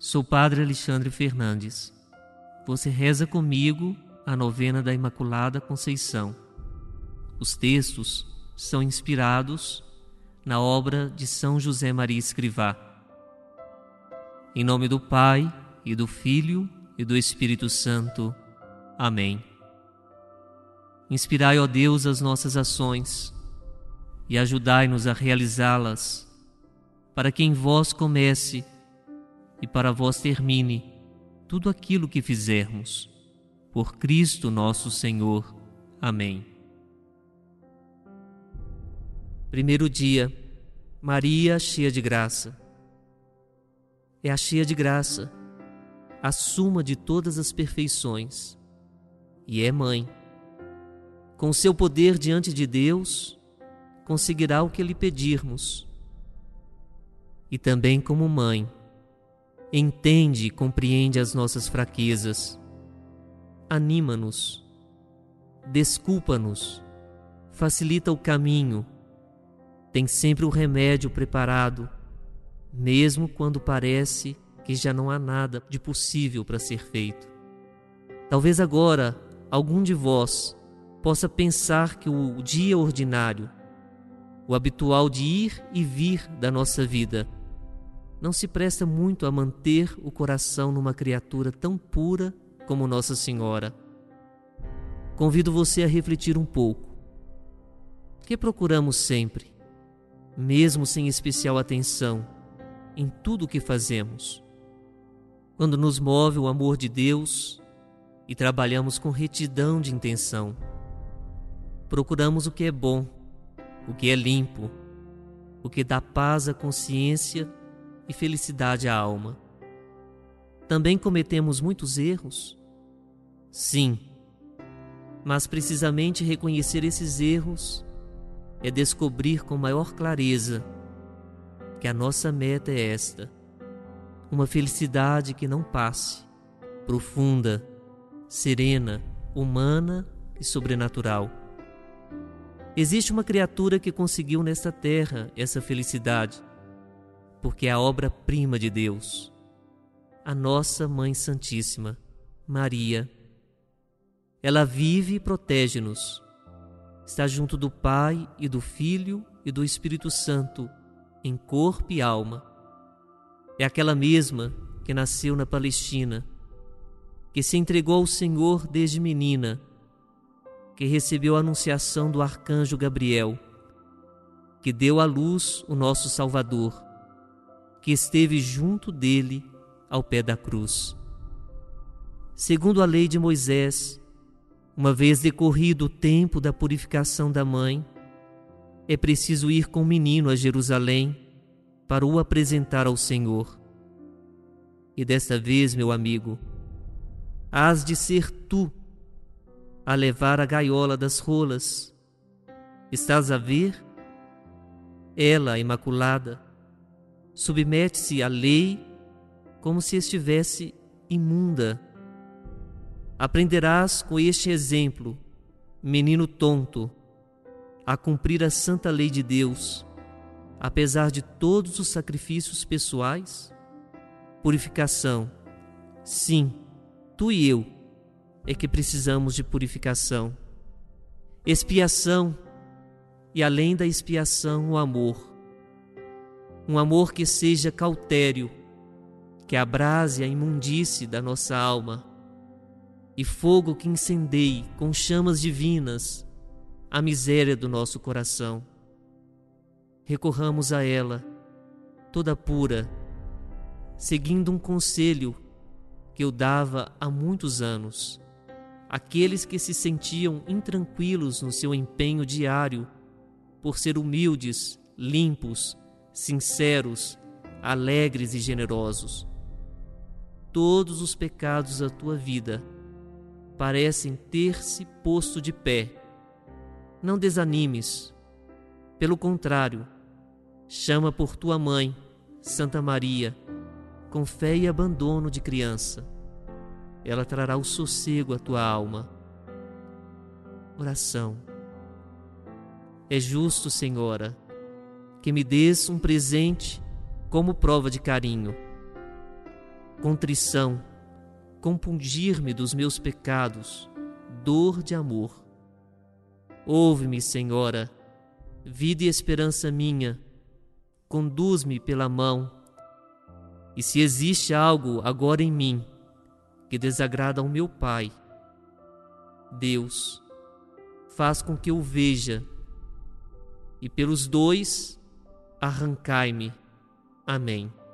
Sou Padre Alexandre Fernandes. Você reza comigo a novena da Imaculada Conceição. Os textos são inspirados na obra de São José Maria Escrivá. Em nome do Pai, e do Filho, e do Espírito Santo. Amém. Inspirai, ó Deus, as nossas ações e ajudai-nos a realizá-las, para que em vós comece e para vós termine tudo aquilo que fizermos. Por Cristo nosso Senhor. Amém. Primeiro dia, Maria cheia de graça. É a cheia de graça, a suma de todas as perfeições, e é mãe. Com o seu poder diante de Deus, conseguirá o que lhe pedirmos. E também como mãe, entende e compreende as nossas fraquezas, anima-nos, desculpa-nos, facilita o caminho, tem sempre o remédio preparado, mesmo quando parece que já não há nada de possível para ser feito. Talvez agora algum de vós possa pensar que o dia ordinário, o habitual de ir e vir da nossa vida, não se presta muito a manter o coração numa criatura tão pura como Nossa Senhora. Convido você a refletir um pouco. O que procuramos sempre, mesmo sem especial atenção, em tudo o que fazemos? Quando nos move o amor de Deus e trabalhamos com retidão de intenção, procuramos o que é bom, o que é limpo, o que dá paz à consciência e felicidade à alma. Também cometemos muitos erros? Sim, mas precisamente reconhecer esses erros é descobrir com maior clareza que a nossa meta é esta: uma felicidade que não passe, profunda, serena, humana e sobrenatural. Existe uma criatura que conseguiu nesta terra essa felicidade, porque é a obra-prima de Deus, a nossa Mãe Santíssima, Maria. Ela vive e protege-nos. Está junto do Pai e do Filho e do Espírito Santo, em corpo e alma. É aquela mesma que nasceu na Palestina, que se entregou ao Senhor desde menina, que recebeu a anunciação do arcanjo Gabriel, que deu à luz o nosso Salvador, que esteve junto dele ao pé da cruz. Segundo a lei de Moisés, uma vez decorrido o tempo da purificação da mãe, é preciso ir com o menino a Jerusalém para o apresentar ao Senhor. E desta vez, meu amigo, hás de ser tu a levar a gaiola das rolas. Estás a ver? Ela, a Imaculada, submete-se à lei como se estivesse imunda. Aprenderás com este exemplo, menino tonto, a cumprir a santa lei de Deus, apesar de todos os sacrifícios pessoais? Purificação. Sim, tu e eu é que precisamos de purificação. Expiação, e além da expiação, o amor. Um amor que seja cautério, que abrase a imundície da nossa alma, e fogo que incendeie com chamas divinas a miséria do nosso coração. Recorramos a ela, toda pura, seguindo um conselho que eu dava há muitos anos. Aqueles que se sentiam intranquilos no seu empenho diário por ser humildes, limpos, sinceros, alegres e generosos. Todos os pecados da tua vida parecem ter-se posto de pé. Não desanimes. Pelo contrário, chama por tua mãe, Santa Maria, com fé e abandono de criança. Ela trará o sossego à tua alma. Oração. É justo, Senhora, que me dês um presente como prova de carinho. contrição, compungir-me dos meus pecados, dor de amor. Ouve-me, Senhora, vida e esperança minha, conduz-me pela mão, e se existe algo agora em mim que desagrada ao meu Pai, Deus, faz com que eu veja, e pelos dois arrancai-me. Amém.